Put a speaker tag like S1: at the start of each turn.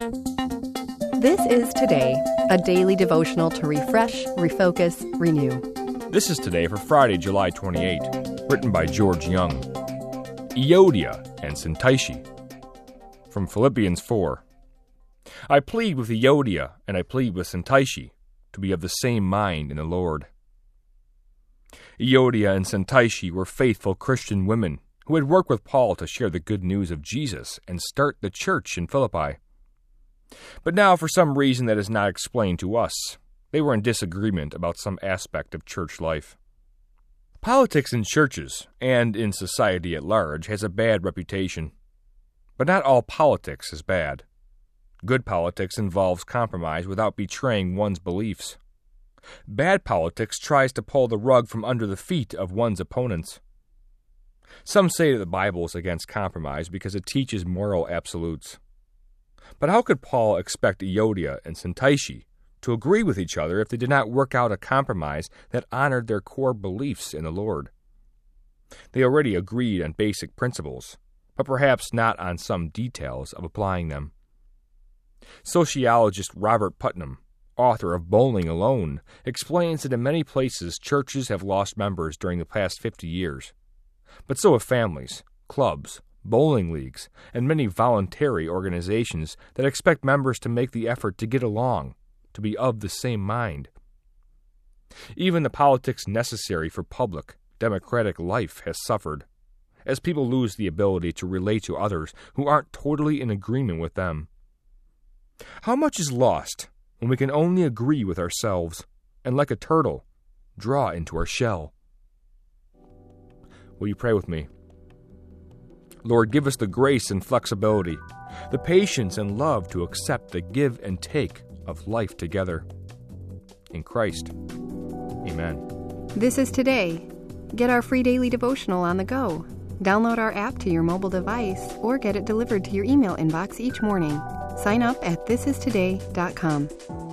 S1: This is Today, a daily devotional to refresh, refocus, renew.
S2: This is Today for Friday, July 28, written by George Young. Euodia and Syntyche. From Philippians 4. I plead with Euodia and I plead with Syntyche to be of the same mind in the Lord. Euodia and Syntyche were faithful Christian women who had worked with Paul to share the good news of Jesus and start the church in Philippi. But now, for some reason that is not explained to us, they were in disagreement about some aspect of church life. Politics in churches, and in society at large, has a bad reputation. But not all politics is bad. Good politics involves compromise without betraying one's beliefs. Bad politics tries to pull the rug from under the feet of one's opponents. Some say that the Bible is against compromise because it teaches moral absolutes. But how could Paul expect Euodia and Syntyche to agree with each other if they did not work out a compromise that honored their core beliefs in the Lord? They already agreed on basic principles, but perhaps not on some details of applying them. Sociologist Robert Putnam, author of Bowling Alone, explains that in many places churches have lost members during the past 50 years. But so have families, clubs, bowling leagues, and many voluntary organizations that expect members to make the effort to get along, to be of the same mind. Even the politics necessary for public, democratic life has suffered, as people lose the ability to relate to others who aren't totally in agreement with them. How much is lost when we can only agree with ourselves, and like a turtle, draw into our shell? Will you pray with me? Lord, give us the grace and flexibility, the patience and love to accept the give and take of life together. In Christ, amen.
S1: This is Today. Get our free daily devotional on the go. Download our app to your mobile device or get it delivered to your email inbox each morning. Sign up at thisistoday.com.